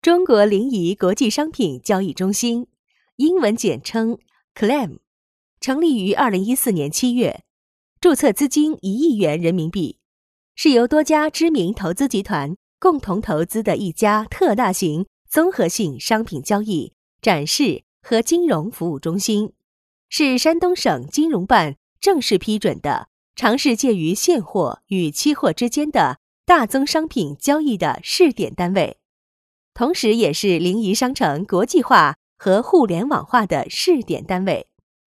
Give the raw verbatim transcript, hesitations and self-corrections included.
中国临沂国际商品交易中心，英文简称 C L A M， 成立于二零一四年七月，注册资金一亿元人民币，是由多家知名投资集团共同投资的一家特大型综合性商品交易、展示和金融服务中心，是山东省金融办正式批准的尝试介于现货与期货之间的大宗商品交易的试点单位，同时也是临沂商城国际化和互联网化的试点单位。